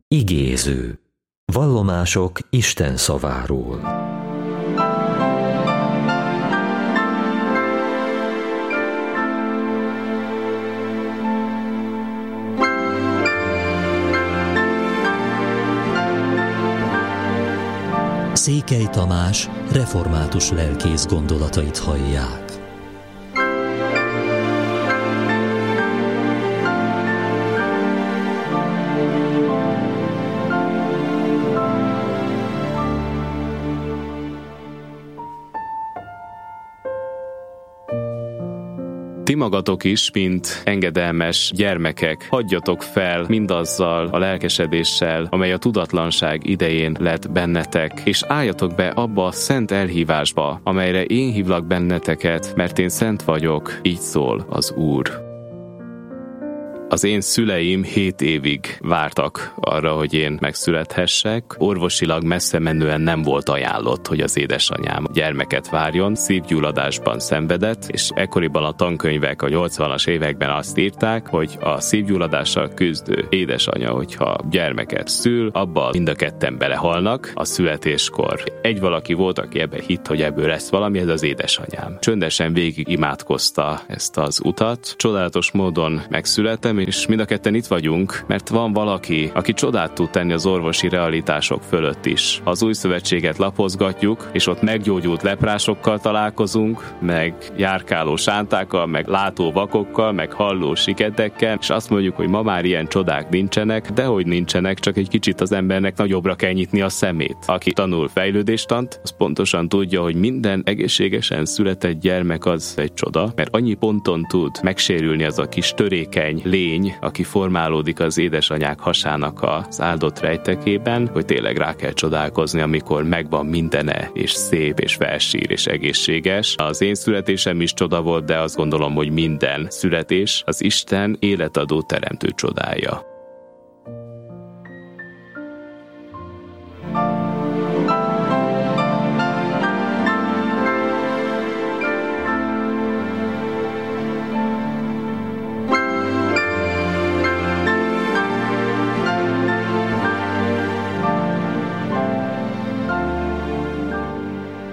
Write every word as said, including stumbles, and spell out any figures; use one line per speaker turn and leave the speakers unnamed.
Igéző. Vallomások Isten szaváról. Székely Tamás református lelkész gondolatait hallják.
Ti magatok is, mint engedelmes gyermekek, hagyjatok fel mindazzal a lelkesedéssel, amely a tudatlanság idején lett bennetek, és álljatok be abba a szent elhívásba, amelyre én hívlak benneteket, mert én szent vagyok, így szól az Úr. Az én szüleim hét évig vártak arra, hogy én megszülethessek. Orvosilag messze menően nem volt ajánlott, hogy az édesanyám gyermeket várjon. Szívgyulladásban szenvedett, és ekkoriban a tankönyvek a nyolcvanas években azt írták, hogy a szívgyulladással küzdő édesanya, hogyha gyermeket szül, abban mind a ketten belehalnak a születéskor. Egy valaki volt, aki ebbe hitt, hogy ebből lesz valami, ez az édesanyám. Csöndesen végig imádkozta ezt az utat. Csodálatos módon megszülettem, és mind a ketten itt vagyunk, mert van valaki, aki csodát tud tenni az orvosi realitások fölött is. Ha az új szövetséget lapozgatjuk, és ott meggyógyult leprásokkal találkozunk, meg járkáló sántákkal, meg látó vakokkal, meg halló siketekkel, és azt mondjuk, hogy ma már ilyen csodák nincsenek, de hogy nincsenek, csak egy kicsit az embernek nagyobbra kell nyitni a szemét. Aki tanul fejlődéstant, az pontosan tudja, hogy minden egészségesen született gyermek az egy csoda, mert annyi ponton tud megsérülni az a kis törékeny lény, aki formálódik az édesanyák hasának az áldott rejtekében, hogy tényleg rá kell csodálkozni, amikor megvan mindene, és szép, és felsír, és egészséges. Az én születésem is csoda volt, de azt gondolom, hogy minden születés az Isten életadó teremtő csodája.